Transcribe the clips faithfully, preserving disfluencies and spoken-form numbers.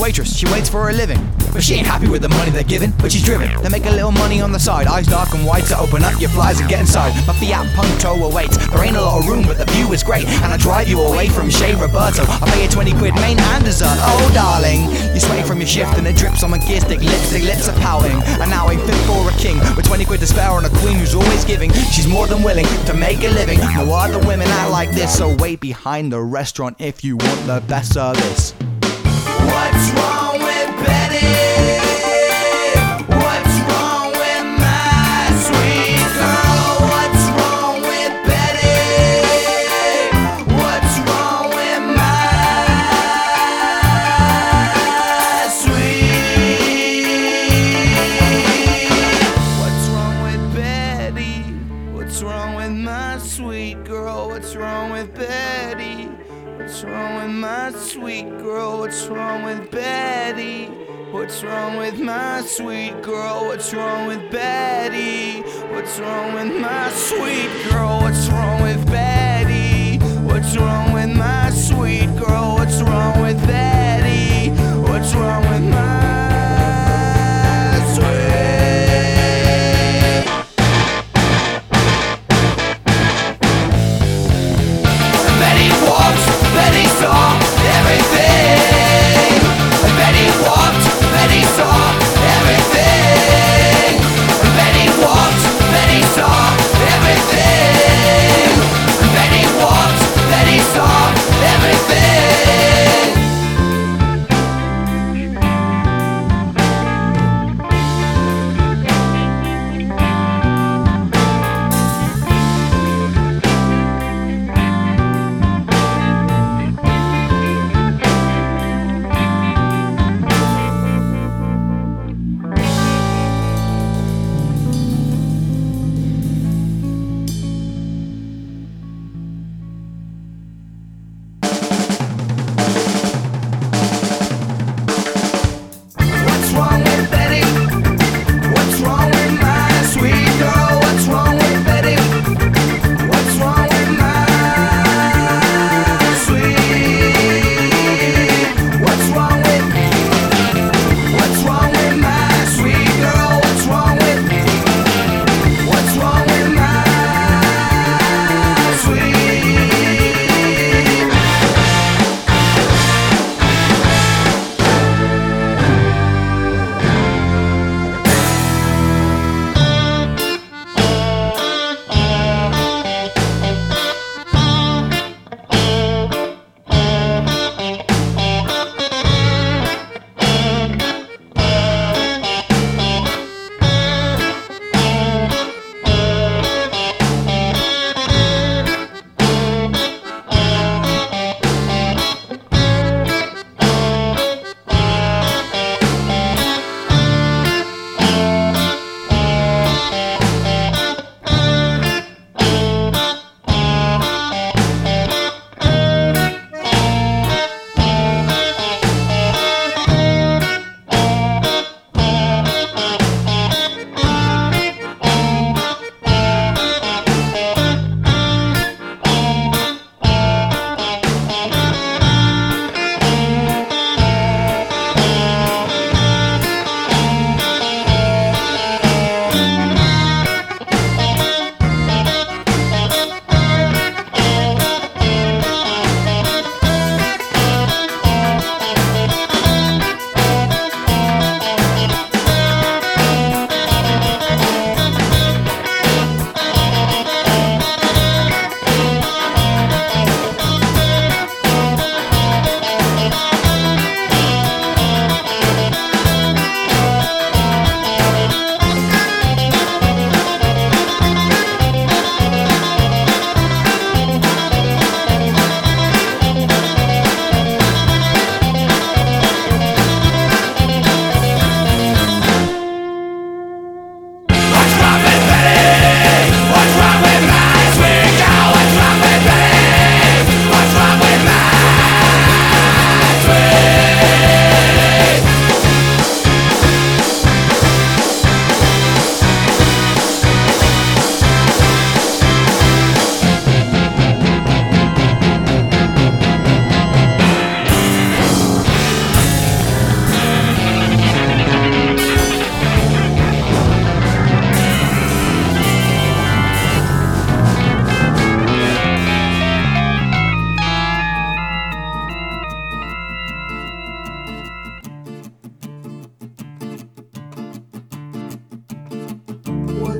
waitress, she waits for a living, but she ain't happy with the money they're giving, but she's driven to make a little money on the side. Eyes dark and wide, so open up your flies and get inside. My Fiat Punto awaits, there ain't a lot of room, but the view is great, and I drive you away from Shea Roberto. I pay you twenty quid main and dessert. Oh darling, you're sweating from your shift and it drips on my gear stick. Lipstick lips are pouting, and now I'm fit for a king with twenty quid to spare on a queen who's always giving. She's more than willing to make a living. No other women act like this, so wait behind the restaurant if you want the best service. What's wrong with Betty? What's wrong with my sweet girl? What's wrong with Betty? What's wrong with my sweet? What's wrong with Betty? What's wrong with my sweet girl? What's wrong with Betty? What's wrong with my sweet girl? What's wrong with Betty? What's wrong with my sweet girl? What's wrong with Betty? What's wrong with my sweet girl? What's wrong with Betty? What's wrong with my sweet girl? What's wrong with Betty? What's wrong with my sweet? Betty walks, Betty saw everything. Betty walked, Betty saw everything. Betty walked, Betty saw everything. Betty walked, Betty saw everything.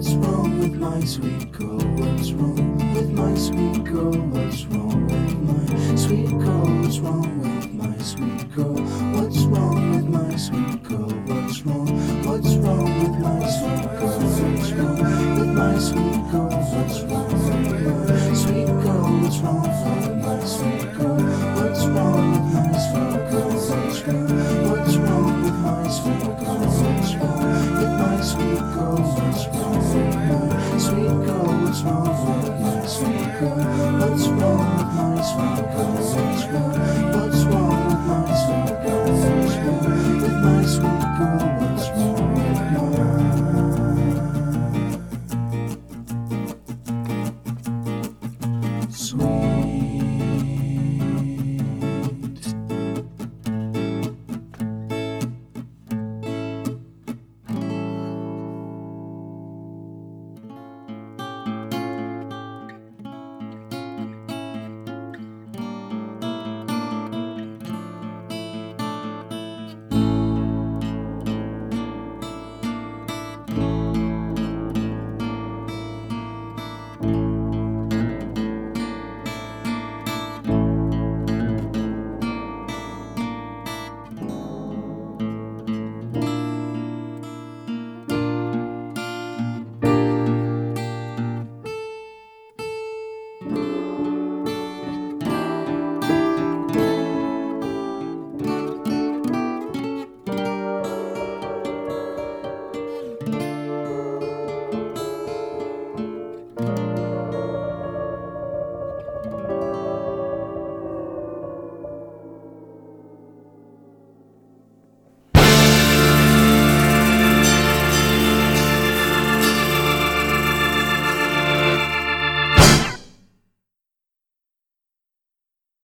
What's wrong with my sweet girl? What's wrong with my sweet girl? What's wrong with my sweet girl? What's wrong with my sweet girl? What's wrong with my sweet girl?